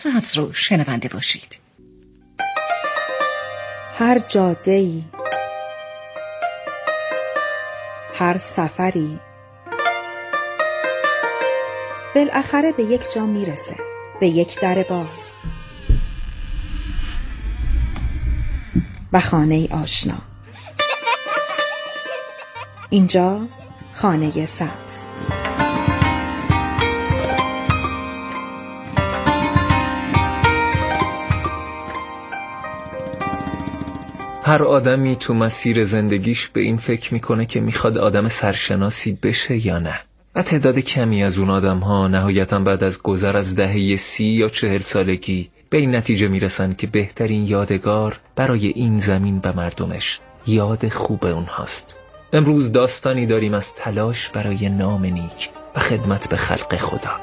سبز رو شنونده باشید. هر جاده‌ای، هر سفری بالاخره به یک جا میرسه، به یک در باز و خانه آشنا. اینجا خانه سبز. هر آدمی تو مسیر زندگیش به این فکر میکنه که میخواد آدم سرشناسی بشه یا نه، و تعداد کمی از اون آدم ها نهایتاً بعد از گذر از دهه 30 یا 40 سالگی به این نتیجه میرسن که بهترین یادگار برای این زمین و مردمش یاد خوب اونهاست. امروز داستانی داریم از تلاش برای نام نیک و خدمت به خلق خدا.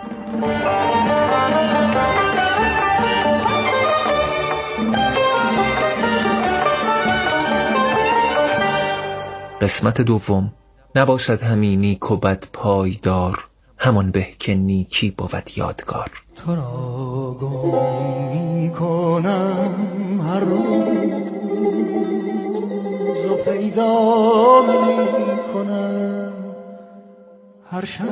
قسمت دوم. نباشد همین نیک و بد پایدار، همان به که نیکی بود یادگار. تو را گم می کنم هر روز و پیدا می کنم هر شب.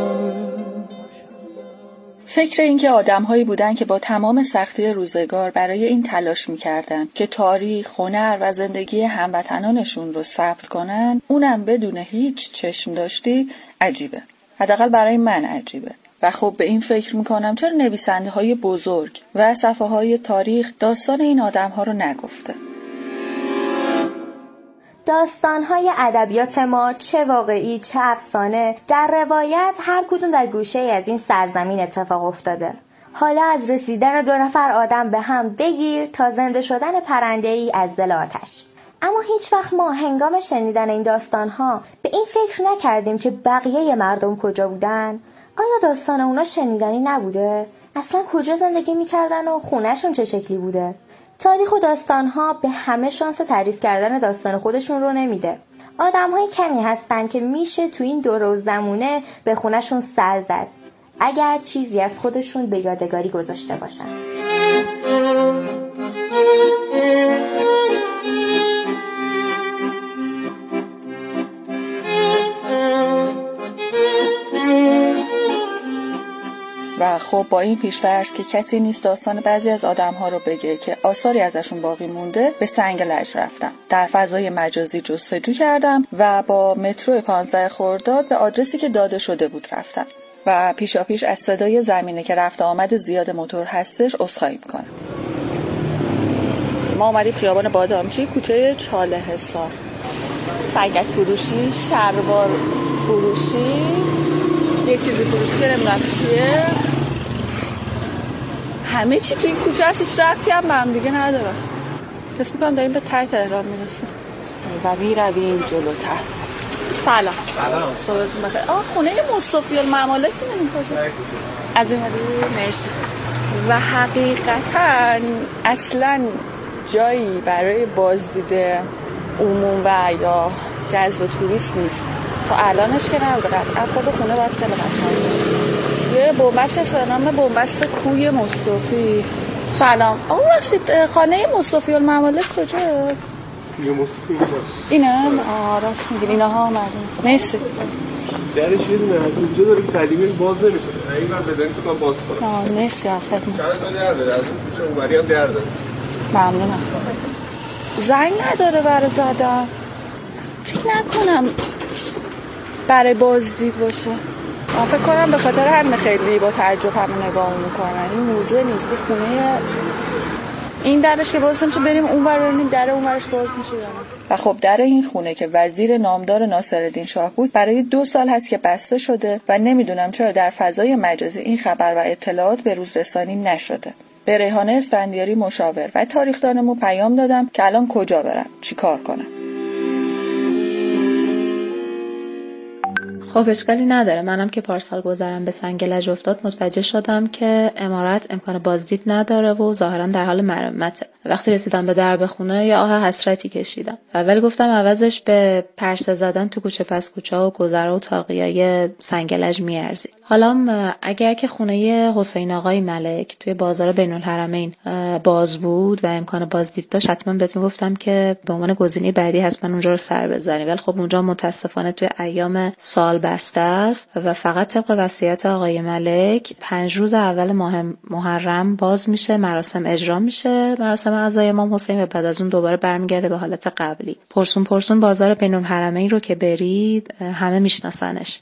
فکر این که آدم‌هایی بودن که با تمام سختی روزگار برای این تلاش می‌کردن که تاریخ، هنر و زندگی هموطنانشون رو ثبت کنن، اونم بدون هیچ چشم داشتی، عجیبه. حداقل برای من عجیبه. و خب به این فکر می‌کنم چرا نویسنده‌های بزرگ و صفحه‌های تاریخ داستان این آدم‌ها رو نگفته. داستان‌های ادبیات ما، چه واقعی چه افسانه، در روایت هر کدوم در گوشه‌ای از این سرزمین اتفاق افتاده. حالا از رسیدن 2 نفر آدم به هم بگیر تا زنده شدن پرنده‌ای از دل آتش. اما هیچ وقت ما هنگام شنیدن این داستان‌ها به این فکر نکردیم که بقیه مردم کجا بودن؟ آیا داستان اونا شنیدنی نبوده؟ اصلا کجا زندگی می‌کردن و خونه‌شون چه شکلی بوده؟ تاریخ و داستان‌ها به همه شانس تعریف کردن داستان خودشون رو نمیده. آدم‌های کمی هستن که میشه تو این 2 روز زمونه به خونه‌شون سر زد، اگر چیزی از خودشون به یادگاری گذاشته باشن. و خب با این پیش‌فرض که کسی نیست داستان بعضی از آدم‌ها رو بگه که آثاری ازشون باقی مونده، به سنگ لج رفتم. در فضای مجازی جستجو کردم و با مترو 15 خرداد به آدرسی که داده شده بود رفتم و پیشاپیش از صدای زمینه که رفت آمد زیاد موتور هستش عذرخواهی می‌کنم. ما اومدیم خیابان بادامچی، کوچه چاله حصار. سنگک فروشی، شلوار فروشی، یه چیزی فروشی که نمیدونم چیه. همه چی تو این کوچه هست، هیچ ربطی هم به هم دیگه نداره. حس میکنم داریم به ته تهران میرسیم و میرویم جلوتر. سلام. صبحتون بخیر. خونه مصطفی الممالک اینه کجا؟ از این مرسی. و حقیقتا اصلا جایی برای بازدید عموم و یا جذب توریست نیست. تا الانش که نبوده، قطعا خود خونه باید خیلی قشنگ باشه. یه بنبست هست به نام بنبست کوی مصطفی. سلام. ببخشید خانه مصطفی الممالک کجاست؟ کوی مصطفی اینجاست. اینه؟ راست میگین. اینها اومدن. مرسی. درش یه دونه از اونجا داره که قدیمی باز نمیشه. اینور بزنید تو باز کنم. مرسی خدمت. چند در داره، از اونجا اونوری هم در داره. ممنونم. زنگ نداره برای زدن. فکر نکنم برای بازدید باشه. من فکر کنم به خاطر همین خیلی با تعجب همه نگاه میکنن. این موزه نیست، خونه. این درش که باز نمیشه بریم اونور ببینیم در اونورش باز میشه. و خب در این خونه که وزیر نامدار ناصرالدین شاه بود برای 2 سال هست که بسته شده و نمیدونم چرا در فضای مجازی این خبر و اطلاعات به روز رسانی نشده. به ریحانه اسفندیاری مشاور و تاریخ‌دانمون پیام دادم که الان کجا برم، چی کار کنم. خب اشکالی نداره. منم که پارسال گذرم به سنگ لج افتاد متوجه شدم که عمارت امکان بازدید نداره و ظاهرا در حال مرمته. وقتی رسیدم به درب خونه یه آه حسرتی کشیدم. ولی گفتم عوضش به پرسه زدن تو کوچه پس کوچه و گذرا و طاقیای سنگ لج میارزید. حالا اگر که خونه حسین آقای ملک توی بازار بین الحرمین باز بود و امکان بازدید داشت حتما بهت میگفتم که به عنوان گزینه بعدی حتما اونجا رو سر بزنی. ولی خب اونجا متاسفانه توی ایام سال بسته است و فقط طبق وصیت آقای ملک 5 روز اول ماه محرم باز میشه، مراسم اجرا میشه، مراسم عزای امام حسین، و بعد از اون دوباره برمیگرده به حالت قبلی. پرسون بازار بین الحرمین رو که برید همه میشناسنش،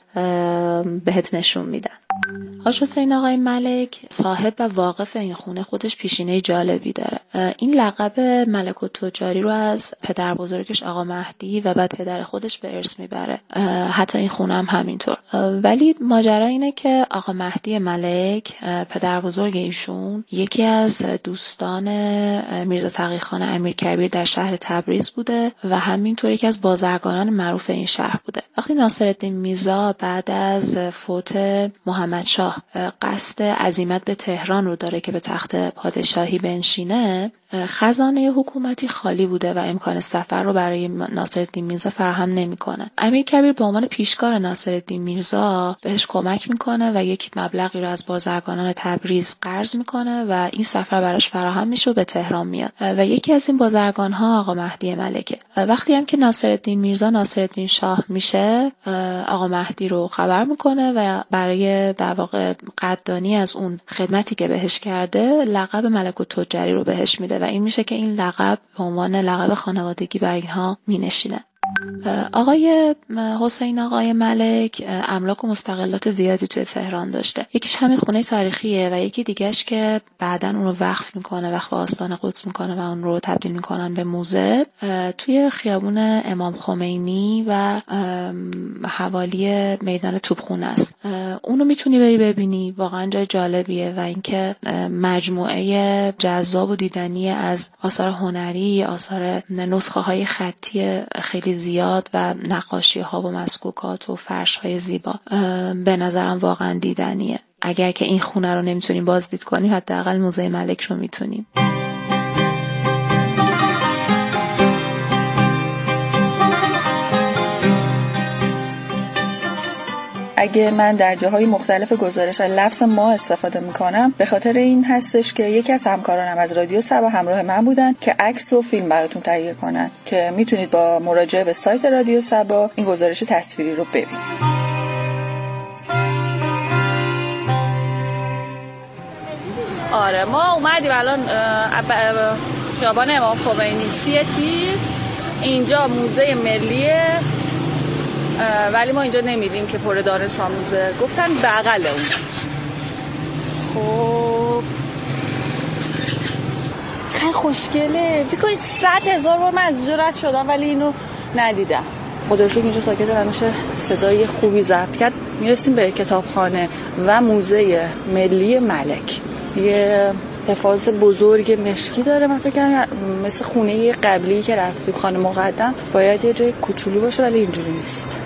بهت نشون میدن. حاج حسین آقای ملک صاحب و واقف این خونه خودش پیشینه جالبی داره. این لقب ملک التجاری رو از پدر بزرگش آقا مهدی و بعد پدر خودش به ارث میبره. حتی این خونه هم همینطور. ولی ماجرا اینه که آقا مهدی ملک پدر بزرگ ایشون یکی از دوستان میرزا تقی‌خان امیرکبیر در شهر تبریز بوده و همینطور یکی از بازرگانان معروف این شهر بوده. وقتی ناصرالدین میرزا بعد از فوت محمد شاه قصد عزیمت به تهران رو داره که به تخت پادشاهی بنشینه، خزانه حکومتی خالی بوده و امکان سفر رو برای ناصرالدین میرزا فراهم نمیکنه. امیرکبیر به عنوان پیشکار ناصرالدین میرزا بهش کمک میکنه و یک مبلغی رو از بازرگانان تبریز قرض میکنه و این سفر براش فراهم میشه و به تهران میاد و یکی از این بازرگان ها آقا مهدی ملکه. وقتی هم که ناصرالدین میرزا ناصرالدین شاه میشه آقا مهدی رو خبر میکنه و برای در واقع قدردانی از اون خدمتی که بهش کرده لقب ملک التجاری رو بهش میده و این میشه که این لقب به عنوان لقب خانوادگی بر اینها مینشینه. آقای حسین آقای ملک املاک و مستقلات زیادی توی تهران داشته. یکیش همین خونه تاریخیه و یکی دیگهش که بعدن اون رو وقف میکنه، وقف آستان قدس میکنه و اون رو تبدیل میکنن به موزه توی خیابون امام خمینی و حوالی میدان توپخونه است. اونو میتونی بری ببینی، واقعا جای جالبیه و اینکه مجموعه جذاب و دیدنی از آثار هنری، آثار نسخه های خطی خیلی زیاد و نقاشی ها و مسکوکات و فرش های زیبا به نظرم واقعا دیدنیه. اگر که این خونه رو نمیتونیم بازدید کنیم حداقل موزه ملک رو میتونیم. اگه من در جاهای مختلف گزارش از لفظ ما استفاده میکنم به خاطر این هستش که یکی از همکارانم از رادیو صبا همراه من بودن که عکس و فیلم براتون تهیه کنن که میتونید با مراجعه به سایت رادیو صبا این گزارش تصویری رو ببینید. آره ما اومدیم الان خیابان امام خمینی 3 تیر. اینجا موزه ملیه ولی ما اینجا نمیریم که پر دانش آموزه، گفتن بغل اون. خب چقدر خوشگله. فکر کنید 100,000 بار من از اینجا رد شدم ولی اینو ندیدم. خدا رو شکر اینجا ساکته، همیشه صدای خوبی ضبط کرد. میرسیم به کتابخانه و موزه ملی ملک. یه حفاظ بزرگ مشکی داره. من فکر کنم مثل خونه قبلی که رفتیم خانه مقدم باید یه جای کوچولو باشه ولی اینجوری نیست.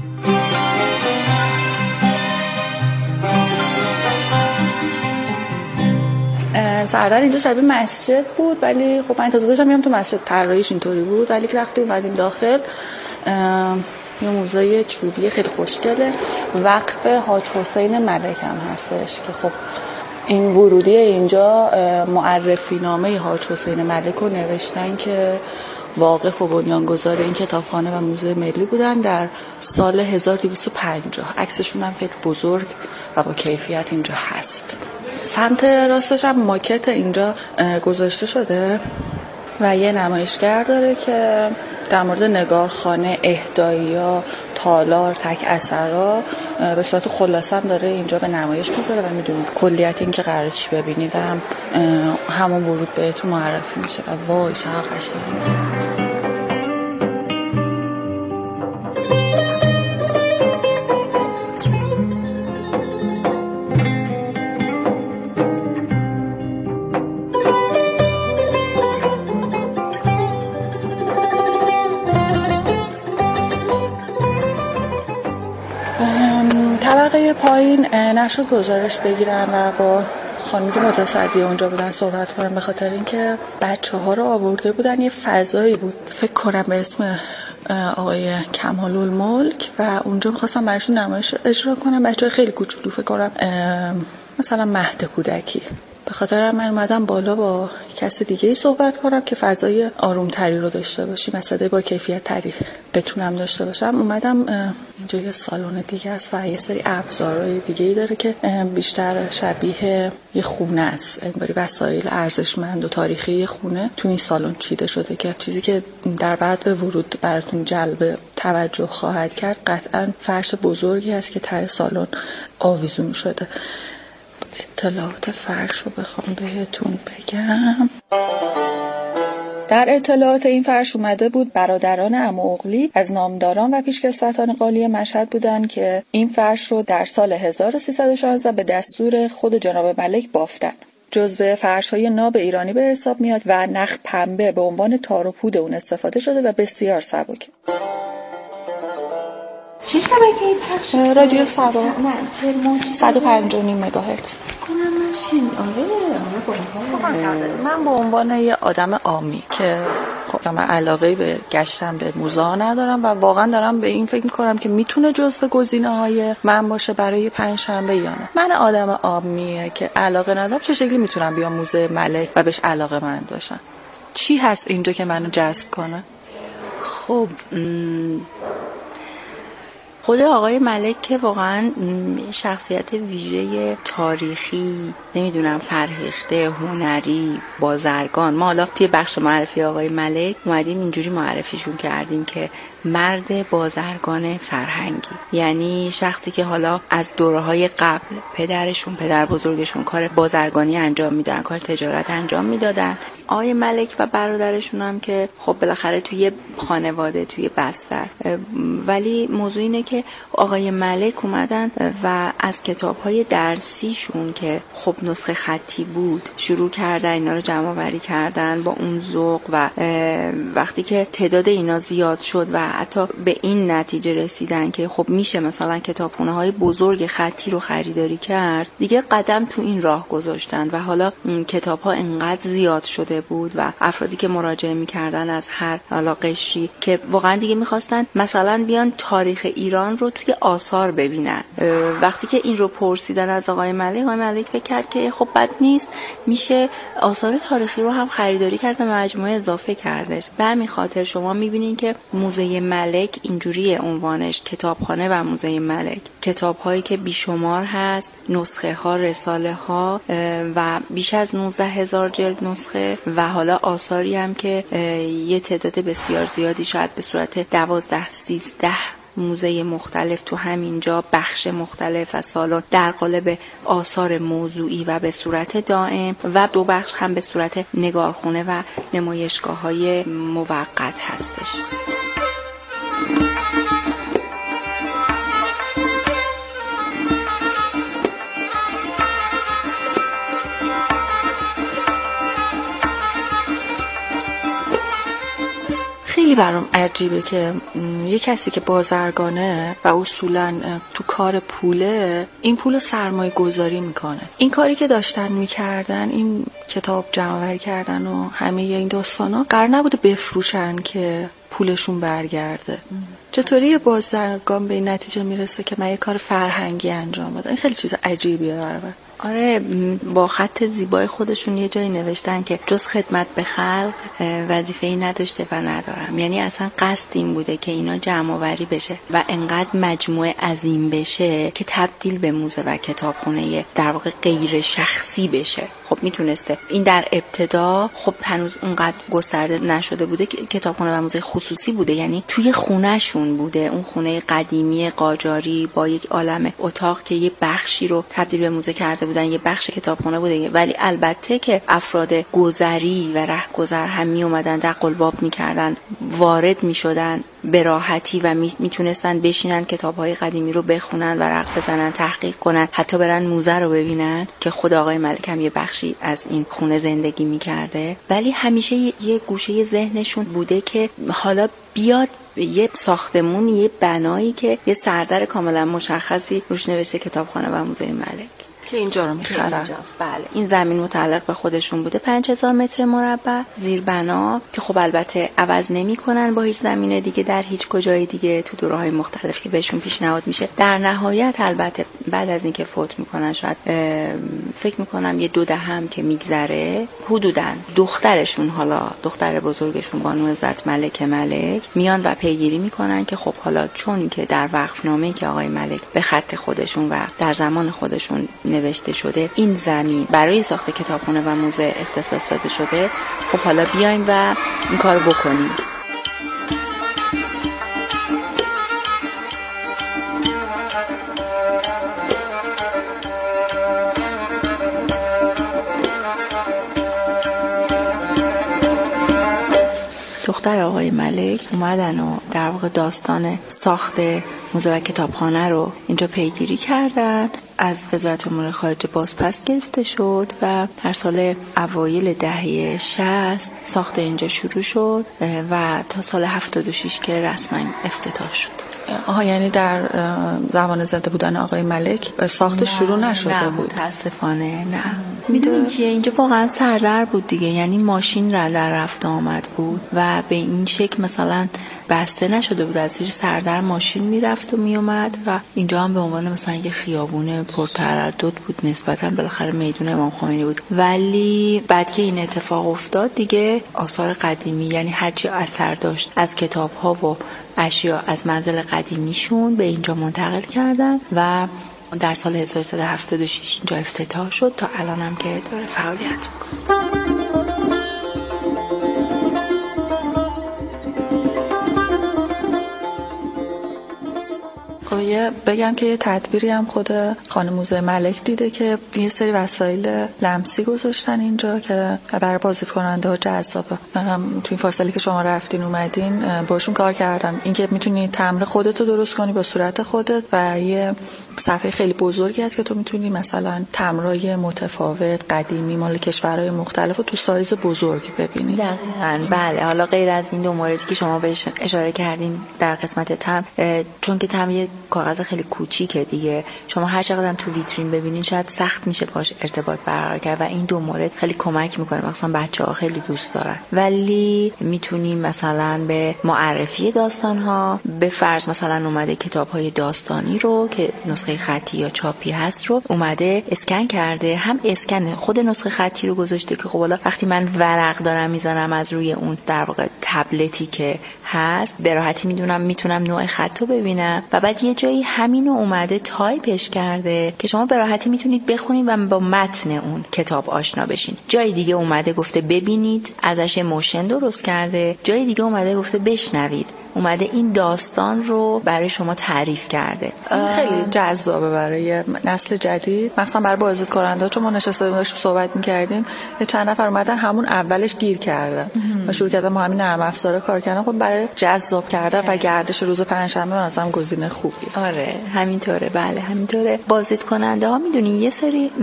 سردر اینجا شبیه مسجد بود ولی خب من انتظار داشتم میام تو مسجد طراحیش اینطوری بود، ولی وقتی اومدیم داخل یه موزه چوبی خیلی خوشگله وقف حاج حسین ملک هم هستش که خب این ورودی اینجا معرفی نامه حاج حسین ملک رو نوشتن که واقف و بنیانگذار این کتابخانه و موزه ملی بودن در سال 1250. عکسشون هم خیلی بزرگ و با کیفیت اینجا هست. سمت راستش هم ماکت اینجا گذاشته شده و یه نمایشگر داره که در مورد نگارخانه، اهدایی‌ها، تالار، تک اثرها به صورت خلاصه هم داره اینجا به نمایش میذاره و میدونید کلیت این که قراره چی ببینید هم همون ورود بهتون معرفی میشه و وای چقدر قشنگه. طبقه پایین نشد گزارش بگیرن و با خانمی که متصدی اونجا بودن صحبت کنم، به خاطر اینکه بچه‌ها رو آورده بودن. یه فضایی بود فکر کنم به اسم آقای کمال‌الملک و اونجا می‌خواستم براشون نمایش اجرا کنم. بچه‌های خیلی کوچولو فکر کنم مثلا مهد کودکی. به خاطر من اومدم بالا با کس دیگه‌ای صحبت کنم که فضای آرومتری رو داشته باشیم، مثلا با کیفیت تری بتونم داشته باشم. اومدم اینجا یه سالن دیگه است و یه سری ابزارهای دیگه‌ای داره که بیشتر شبیه یه خونه است، انگاری وسایل ارزشمند و تاریخی خونه تو این سالن چیده شده که چیزی که در بعد به ورود براتون جلب توجه خواهد کرد قطعاً فرش بزرگی است که ته سالن آویزون شده. اطلاعات فرش رو بخوام بهتون بگم، در اطلاعات این فرش اومده بود برادران عمو اغلی از نامداران و پیشکسوتان قالی مشهد بودن که این فرش رو در سال 1316 به دستور خود جناب ملک بافتن. جزو فرش‌های ناب ایرانی به حساب میاد و نخ پنبه به عنوان تار و پود اون استفاده شده و بسیار سبک. چه شبکه این پخش؟ رادیو سبا. نه 105.9 مگاهرتز. من به عنوان یه آدم عامی که خودم علاقه به گشتن به موزه ها ندارم و واقعا دارم به این فکر میکنم که میتونه جزو گزینه‌های من باشه برای پنجشنبه یا نه. من آدم عامیه که علاقه ندارم، چه شکلی میتونم بیام موزه ملک و بهش علاقه مند باشم؟ چی هست اینجا که منو جذب کنه؟ خب خود آقای ملک که واقعا شخصیت ویژه تاریخی، نمیدونم فرهیخته، هنری، بازرگان. ما حالا توی بخش معرفی آقای ملک اومدیم اینجوری معرفیشون کردیم که مرد بازرگان فرهنگی، یعنی شخصی که حالا از دوره‌های قبل پدر بزرگشون کار بازرگانی انجام میدن، کار تجارت انجام میدادن. آقای ملک و برادرشون هم که خب بالاخره توی خانواده، توی بستر. ولی موضوع اینه که آقای ملک اومدن و از کتاب‌های درسیشون که خب نسخه خطی بود شروع کردن اینا رو جمع آوری کردن با اون ذوق و وقتی که تعداد اینا زیاد شد و حتی به این نتیجه رسیدن که خب میشه مثلا کتابخونه‌های بزرگ خطی رو خریداری کرد، دیگه قدم تو این راه گذاشتن و حالا کتاب‌ها انقدر زیاد شده بود و افرادی که مراجعه می‌کردن از هر حالا قشری که واقعا دیگه می‌خواستن مثلا بیان تاریخ ایران رو توی آثار ببینن. وقتی که این رو پرسیدن از آقای ملک فکر کرد که خب بد نیست، میشه آثار تاریخی رو هم خریداری کرد و مجموعه اضافه کردش. به همین خاطر شما می‌بینین که موزه ملک اینجوریه عنوانش، کتابخانه و موزه ملک. کتاب‌هایی که بیشمار هست، نسخه‌ها، رساله‌ها و بیش از 19,000 جلد نسخه و حالا آثاری هم که یه تعداد بسیار زیادی شاید به صورت 12-13 موزه مختلف تو همینجا، بخش مختلف و سالن در قالب آثار موضوعی و به صورت دائم و 2 بخش هم به صورت نگارخونه و نمایشگاه‌های موقت هستش. خیلی برام عجیبه که یه کسی که بازرگانه و اصولاً تو کار پوله، این پول سرمایه گذاری میکنه. این کاری که داشتن میکردن، این کتاب جمع‌آوری کردن و همه این داستانا قرار نبوده بفروشن که پولشون برگرده. چطوری بازرگان به این نتیجه میرسه که من یه کار فرهنگی انجام بدم؟ این خیلی چیز عجیبیه برام. آره، با خط زیبای خودشون یه جایی نوشتن که جز خدمت به خلق وظیفه‌ای نداشته و ندارم. یعنی اصلا قصد این بوده که اینا جمع آوری بشه و انقدر مجموعه عظیم بشه که تبدیل به موزه و کتابخونه در واقع غیر شخصی بشه. خب میتونسته این در ابتدا خب هنوز اونقدر گسترده نشده بوده که کتابخونه و موزه خصوصی بوده، یعنی توی خونهشون بوده، اون خونه قدیمی قاجاری با یک عالمه اتاق که یه بخشی رو تبدیل به موزه کرده بودن، یه بخش کتابخونه بوده. ولی البته که افراد گذری و رهگذر هم می اومدن در قلباب میکردن وارد میشدن به راحتی و میتونستن بشینن کتاب‌های قدیمی رو بخونن، ورق بزنن، تحقیق کنن، حتی برن موزه رو ببینن که خود آقای ملک هم یه بخشی از این خونه زندگی میکرده. ولی همیشه یه گوشه ذهنشون بوده که حالا بیاد یه ساختمون، یه بنایی که یه سردر کاملا مشخصی روش نوشته کتابخانه و موزه ملک که اینجا رو میخرن. بله. این زمین متعلق به خودشون بوده، 5000 متر مربع زیر بنا که خب البته عوض نمی‌کنن با هیچ زمین دیگه در هیچ کجای دیگه تو دوره‌های مختلف که بهشون پیشنهاد میشه. در نهایت البته بعد از اینکه فوت میکنن، شاید فکر میکنم یه 2 دهه که میگذره، حدوداً دخترشون، حالا دختر بزرگشون بانو عزت ملک میان و پیگیری میکنن که خب حالا چون که در وقفنامه‌ای که آقای ملک به خط خودشون و در زمان خودشون نوشته شده این زمین برای ساخت کتابخانه و موزه اختصاص داده شده، خب حالا بیایم و این کار بکنیم. دختر آقای ملک اومدن و در واقع داستان ساخت موزه و کتابخانه رو اینجا پیگیری کردن. از وزارت امور خارجه بازپس گرفته شد و در سال اوایل دهه 60 ساخت اینجا شروع شد و تا سال 76 که رسما افتتاح شد. یعنی در زمان زنده بودن آقای ملک ساخت شروع نشده بود؟ متاسفانه نه. میدونی چیه، اینجا واقعا سردر بود دیگه، یعنی ماشین را در رفت آمد بود و به این شکل مثلا بسته نشده بود، از زیر سردر ماشین میرفت و میومد و اینجا هم به عنوان مثلا یه خیابون پرتردد بود، نسبتا بالاخره میدون امام خمینی بود. ولی بعد که این اتفاق افتاد دیگه آثار قدیمی، یعنی هرچی اثر داشت از کتاب ها و اشیا از منزل قدیمیشون به اینجا منتقل کردن و در سال 1376 اینجا افتتاح شد تا الان هم که داره فعالیت میکنه. بگم که یه تدبیری هم خود خانم موزه ملک دیده که یه سری وسایل لمسی گذاشتن اینجا که برای بازدیدکننده ها جذابه. منم تو این فاصله که شما رفتین اومدین باشون کار کردم، اینکه میتونی تمر خودت رو درست کنی با صورت خودت و یه صفحه خیلی بزرگی هست که تو میتونی مثلا تمرای متفاوت قدیمی مال کشورهای مختلف رو تو سایز بزرگ ببینی. دقیقاً بله. حالا غیر از این دو موردی که شما بهش اشاره کردین در قسمت تمر، چون که تمر یه کاغذ خیلی کوچیکه دیگه، شما هر چقدر تو ویترین ببینین شاید سخت میشه باش ارتباط برقرار کرد و این دو مورد خیلی کمک میکنه، مثلا بچه‌ها خیلی دوست دارن. ولی میتونیم مثلا به معرفی داستان‌ها، به فرض مثلا اومده کتاب‌های داستانی رو که نسخه خطی یا چاپی هست رو اومده اسکن کرده، هم اسکن خود نسخه خطی رو گذاشته که خب حالا وقتی من ورق دارم میذارم از روی اون در واقع تبلتی که هست به راحتی میتونم نوع خط رو ببینم و بعد یه جایی همینو اومده تایپش کرده که شما به راحتی میتونید بخونید و با متن اون کتاب آشنا بشین. جای دیگه اومده گفته ببینید، ازش موشن درست کرده، جای دیگه اومده گفته بشنوید، اومده این داستان رو برای شما تعریف کرده. خیلی جذابه برای نسل جدید، مثلا برای بازدیدکننده. چون ما نشسته داشتیم صحبت می‌کردیم، چند نفر اومدن همون اولش گیر کردن و شروع کردن با همین نرم افزار کار کردن. خب برای جذاب کردن و گردش روز پنجشنبه من ازم گزینه خوبیه. آره همینطوره، بله همینطوره. بازدیدکننده ها میدونی یه سری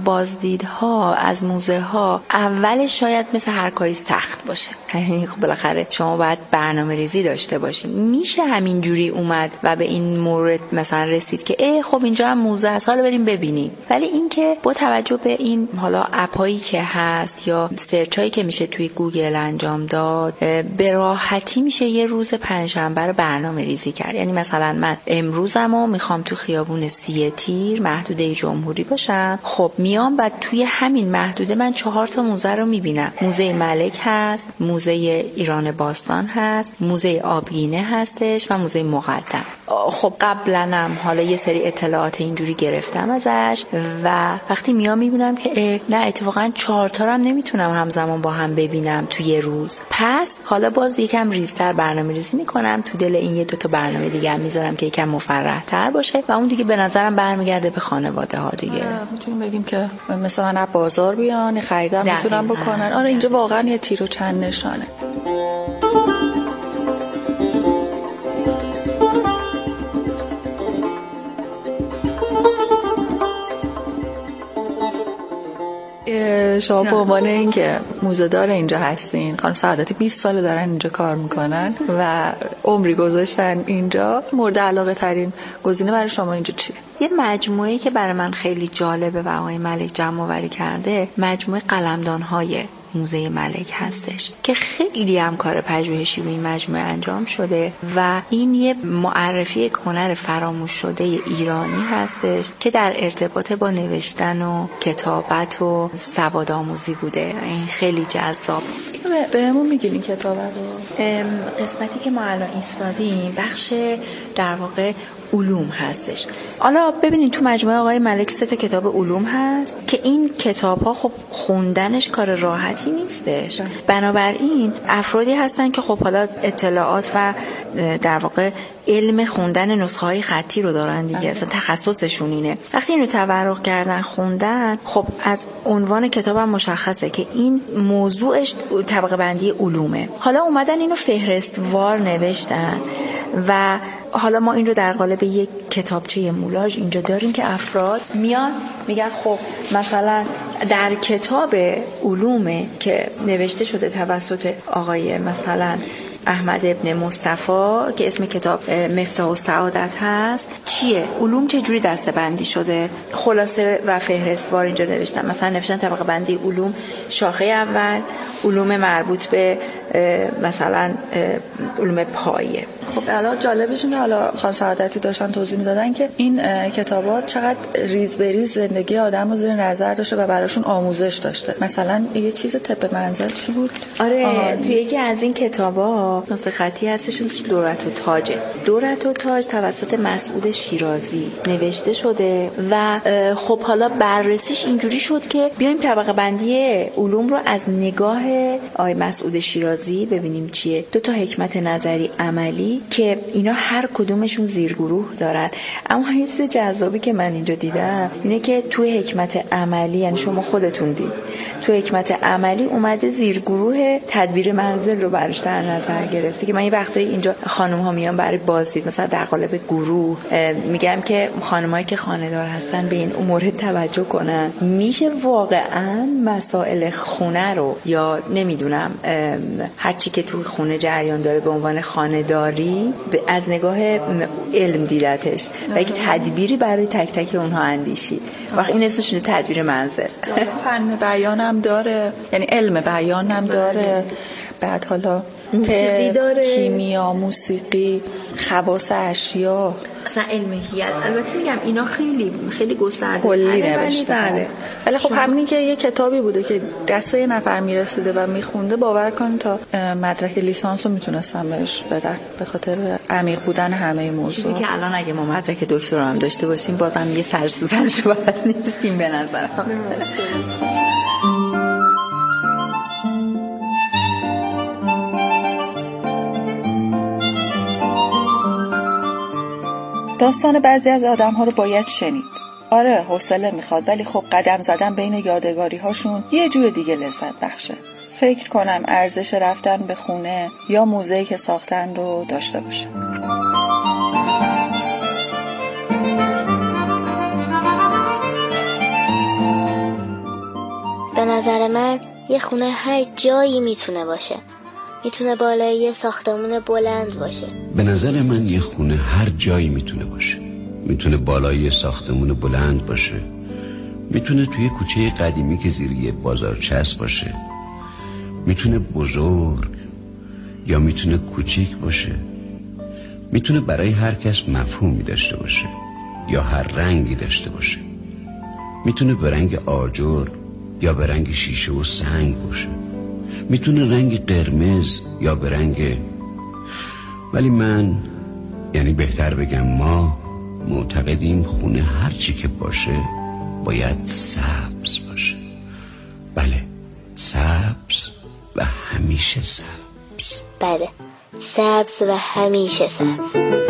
بازدیدها از موزه ها اولش شاید مثل هر کاری سخت باشه، یعنی خب بالاخره شما باید برنامه‌ریزی داشته باشین. میشه همینجوری اومد و به این مورد مثلا رسید که خب اینجا هم موزه است، حالا بریم ببینیم. ولی اینکه با توجه به این حالا اپایی که هست یا سرچایی که میشه توی گوگل انجام داد، به راحتی میشه یه روز پنجشنبه رو برنامه‌ریزی کرد. یعنی مثلا من امروزمو میخوام تو خیابون 30 تیر محدوده جمهوری باشم، خب میام و توی همین محدوده من 4 تا موزه رو میبینم. موزه ملک هست، موزه ایران باستان هست، موزه آبگینه هستش و موزه مقدم. خب قبلنم حالا یه سری اطلاعات اینجوری گرفتم ازش و وقتی میام میبینم که نه اتفاقا 4 تا هم نمیتونم همزمان با هم ببینم توی یه روز، پس حالا باز یکم ریزتر برنامه‌ریزی میکنم، تو دل این یه 2 تا برنامه دیگه هم میذارم که یکم مفرح‌تر باشه و اون دیگه به نظرم برمیگرده به خانواده ها دیگه. میتونیم بگیم که مثلا من بازار بیان خریدم میتونم بکنن. آره اینجا واقعا یه تیر و چند نشانه. شما به عنوان اینکه موزه‌دار اینجا هستین، خانم سعادتی 20 سال دارن اینجا کار میکنن و عمری گذاشتن اینجا، مورد علاقه ترین گزینه برای شما اینجا چیه؟ یه مجموعه‌ای که برای من خیلی جالبه و آقای ملک جمع‌آوری کرده، مجموعه قلمدان‌های موزه ملک هستش که خیلی هم کار پژوهشی روی این مجموعه انجام شده و این یه معرفی یک هنر فراموش شده ایرانی هستش که در ارتباط با نوشتن و کتابت و سوادآموزی بوده. این خیلی جذاب. بهمون میگین این کتاب رو؟ قسمتی که ما الان ایستادیم بخش در واقع علوم هستش. حالا ببینید تو مجموعه آقای ملک 3 تا کتاب علوم هست که این کتاب‌ها خب خوندنش کار راحتی نیستش. بنابراین افرادی هستن که خب حالا اطلاعات و در واقع علم خوندن نسخه‌های خطی رو دارن دیگه، اصلا تخصصشون اینه. وقتی اینو تبرک کردن خوندن، خب از عنوان کتابم مشخصه که این موضوعش طبقه بندی علومه. حالا اومدن اینو فهرستوار نوشتن و حالا ما این رو در قالب یک کتابچه مولاژ اینجا داریم که افراد میان میگن خب مثلا در کتاب علومه که نوشته شده توسط آقای مثلا احمد ابن مصطفی که اسم کتاب مفتاح السعادت هست، چیه؟ علوم چه جوری دسته‌بندی شده؟ خلاصه و فهرستوار اینجا نوشتن. مثلا نوشتن طبقه بندی علوم، شاخه اول علوم مربوط به مثلا علوم پایه. خب الان جالبش اینه، حالا خانم سعادتی داشتن توضیح میدادن که این کتابات چقدر ریز به ریز زندگی آدم رو زیر نظر داشته و براشون آموزش داشته. مثلا یه چیز طب منزل چی بود؟ آره توی یکی از این کتابا نسخه خطی هستش، دورت و تاجه. دورت و تاج توسط مسعود شیرازی نوشته شده و خب حالا بررسیش اینجوری شد که بیایم طبقه بندی علوم رو از نگاه آقای مسعود شیرازی ببینیم چیه. 2 تا حکمت نظری عملی که اینا هر کدومشون زیرگروه دارن، اما یه چیز جذابی که من اینجا دیدم اینه که تو حکمت عملی، یعنی شما خودتون دید تو حکمت عملی اومده زیرگروه تدبیر منزل رو براش در نظر گرفته که من یه وقتایی اینجا خانم ها میان برای بازدید مثلا در قالب گروه میگم که خانمایی که خانه‌دار هستن به این امور توجه کنن. میشه واقعا مسائل خونه رو یا نمیدونم هر چی که تو خونه جریان داره به عنوان خانه‌داری از نگاه علم دیدتش و یک تدبیری برای تک تک اونها اندیشید. وقت این اسمش تدبیر منزل. فن بیان هم داره، یعنی علم بیان هم داره، بعد حالا موسیقی داره، کیمیا، موسیقی، خواص اشیا، اصلا علمیت. البته میگم اینا خیلی خیلی گسترده کلی نوشته. ولی خب همین که یه کتابی بوده که دسته یه نفر میرسیده و میخونده، باور کن تا مدرک لیسانس رو میتونستم بهش بدن به خاطر عمیق بودن همه موضوع. چیزی که الان اگه ما مدرک دکترا هم داشته باشیم بازم یه سرسوزنش بلد نیستیم به نظرم. داستان بعضی از آدم‌ها رو باید شنید. آره حوصله میخواد، ولی خب قدم زدن بین یادگاری هاشون یه جور دیگه لذت بخشه. فکر کنم ارزش رفتن به خونه یا موزه‌ای که ساختن رو داشته باشه. به نظر من یه خونه هر جایی میتونه باشه. میتونه بالای یه ساختمون بلند باشه. به نظر من یه خونه هر جایی میتونه باشه. میتونه بالای یه ساختمون بلند باشه. میتونه توی کوچه قدیمی که زیر یه بازارچس باشه. میتونه بزرگ یا میتونه کوچیک باشه. میتونه برای هر کس مفهومی داشته باشه یا هر رنگی داشته باشه. میتونه به رنگ آجر یا به رنگ شیشه و سنگ باشه. میتونه رنگ قرمز یا به رنگ، ولی من، یعنی بهتر بگم ما، معتقدیم خونه هر چی که باشه باید سبز باشه. بله، سبز و همیشه سبز. بله، سبز و همیشه سبز.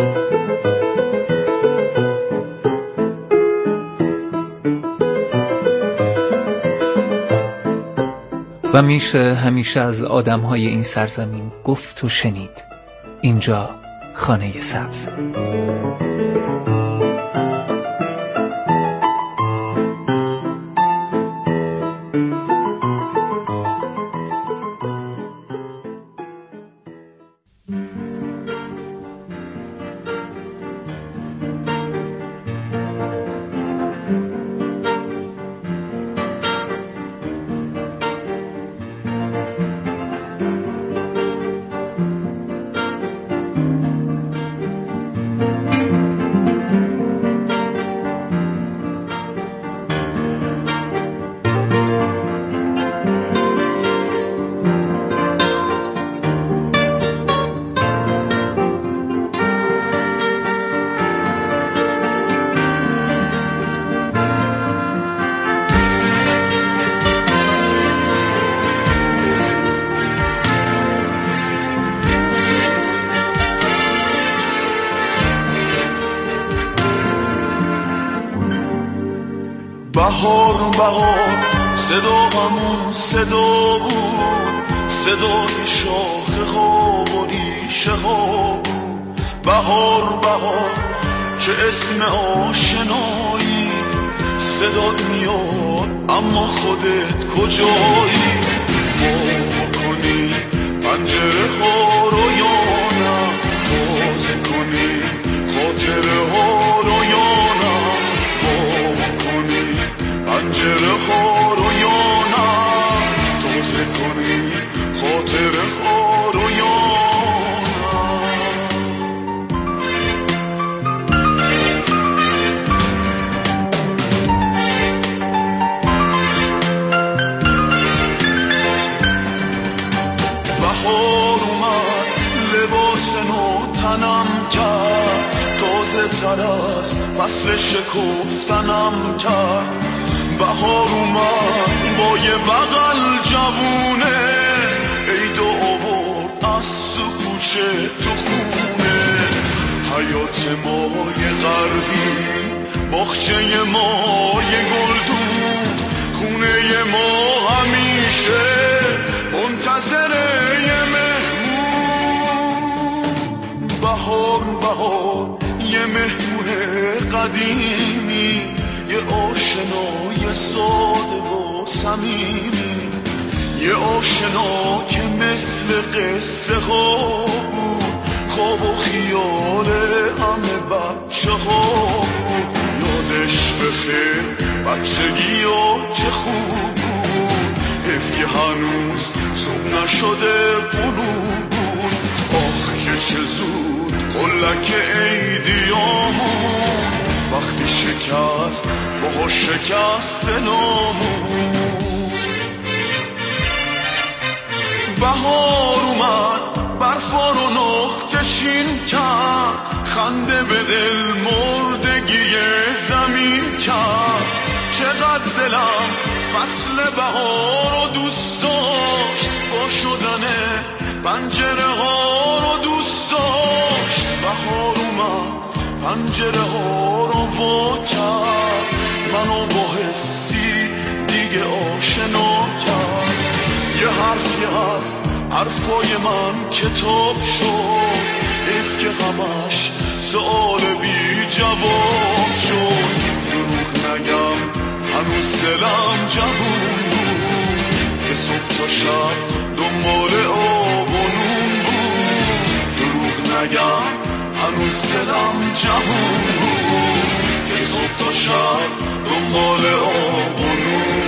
و میشه همیشه از آدم‌های این سرزمین گفت و شنید. اینجا خانه سبز. صدا بود، صدای شاخه ها و ریشه ها بود. بهار بهار چه اسم آشنایی، صدات میاد اما خودت کجایی؟ وا کنی پنجره ها رو یا نه، تازه کنی خاطره ها رو یا نه، وا کنی پنجره ها رو یا نه، تازه کنی خاطره ها رو یا تر از فصل شکفتنم کرد. بهار اومد با یه بغل جوونه، عید آورد از تو کوچه تو خونه. حیات مای غربی، باغچه مای گلدون، خونه ما همیشه منتظر یه مهمون. بهار بهار یه مهمون قدیمی، یه آشنای ساده و صمیمی، یه آشنا که مثل قصه ها بود، خواب و خیال همه بچه ها بود. یادش بخیر بچگی ها چه خوب بود، حیف که هنوز صبح نشده غروب بود. آخ که چه زود قلک عیدیامون، وقتی شکست باها شکست نامون. بهار اومد برفا رو نقطه چین کرد، خنده به دل مردگی زمین کرد. چقدر دلم فصل بهار رو دوست داشت، با شدن پنجره ها رو دوست داشت. بهار اومد پنجره ها رو وا کرد، منو با حسی دیگه آشنا کرد. یه حرف حرفای من کتاب شد، حیف که همش سؤال بی جواب شد. دروغ نگم هنوز دلم جوون بود، که صبح تا شب دنبال آب و نون بود. دروغ نگم هنوز دلم جوون بود، که صبح تا شب دنبال آب و نون.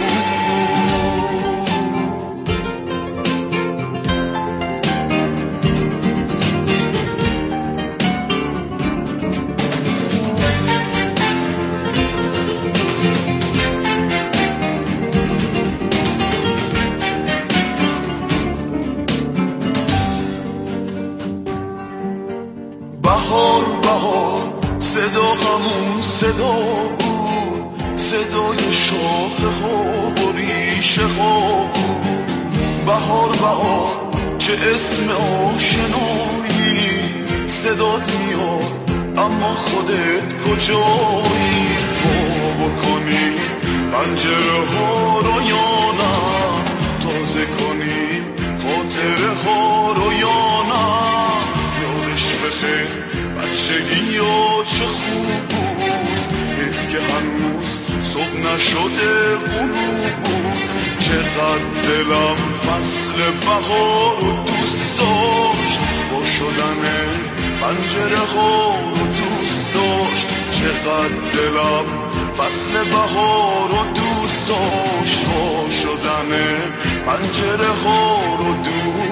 بهار بهار صدا همون صدا بود، صدای شاخه ها و ریشه ها بود. بهار بهار چه اسم آشنایی، صدات میاد اما خودت کجایی؟ وا بکنی پنجره ها رو یا نه، تازه کنی خاطره ها رو یا نه. یادش بخیر بچگی ها چه خوب بود، حیف که هنوز صبح نشده غروب بود. چقدر دلم فصل بهار رو دوست داشت، با شدن پنجره ها رو دوست داشت. چقدر دلم فصل بهار رو دوست داشت، با شدن پنجره ها رو دوست